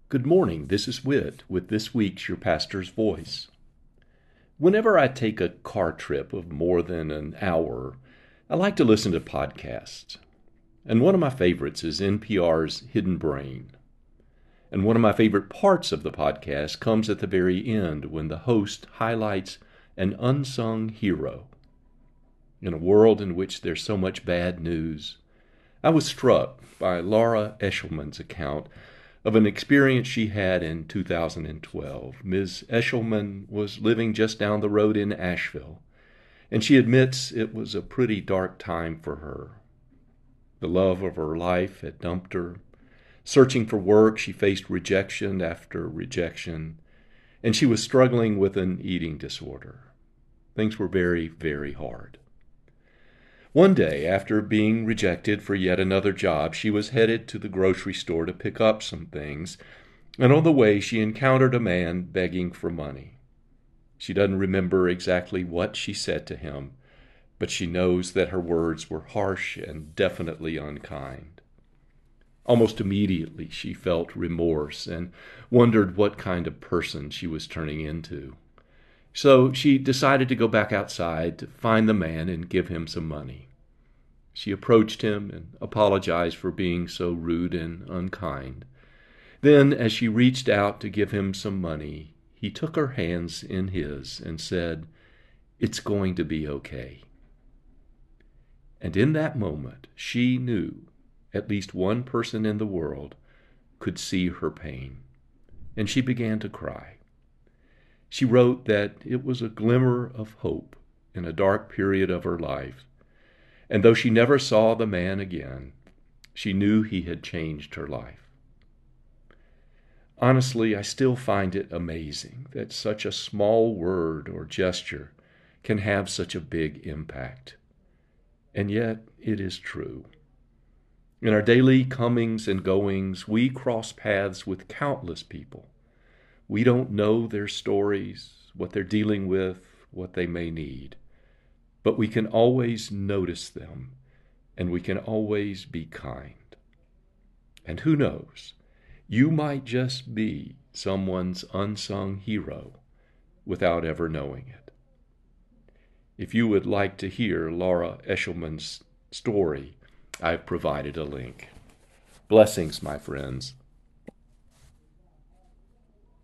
Good morning, this is Whit with this week's Your Pastor's Voice. Whenever I take a car trip of more than an hour, I like to listen to podcasts. And one of my favorites is NPR's Hidden Brain. And one of my favorite parts of the podcast comes at the very end when the host highlights an unsung hero. In a world in which there's so much bad news, I was struck by Laura Eshelman's account of an experience she had in 2012. Ms. Eshelman was living just down the road in Asheville, and she admits it was a pretty dark time for her. The love of her life had dumped her. Searching for work, she faced rejection after rejection, and she was struggling with an eating disorder. Things were very, very hard. One day, after being rejected for yet another job, she was headed to the grocery store to pick up some things, and on the way she encountered a man begging for money. She doesn't remember exactly what she said to him, but she knows that her words were harsh and definitely unkind. Almost immediately she felt remorse and wondered what kind of person she was turning into. So she decided to go back outside to find the man and give him some money. She approached him and apologized for being so rude and unkind. Then, as she reached out to give him some money, he took her hands in his and said, "It's going to be okay." And in that moment, she knew at least one person in the world could see her pain, and she began to cry. She wrote that it was a glimmer of hope in a dark period of her life, and though she never saw the man again, she knew he had changed her life. Honestly, I still find it amazing that such a small word or gesture can have such a big impact. And yet, it is true. In our daily comings and goings, we cross paths with countless people. We don't know their stories, what they're dealing with, what they may need. But we can always notice them, and we can always be kind. And who knows, you might just be someone's unsung hero without ever knowing it. If you would like to hear Laura Eshelman's story, I've provided a link. Blessings, my friends.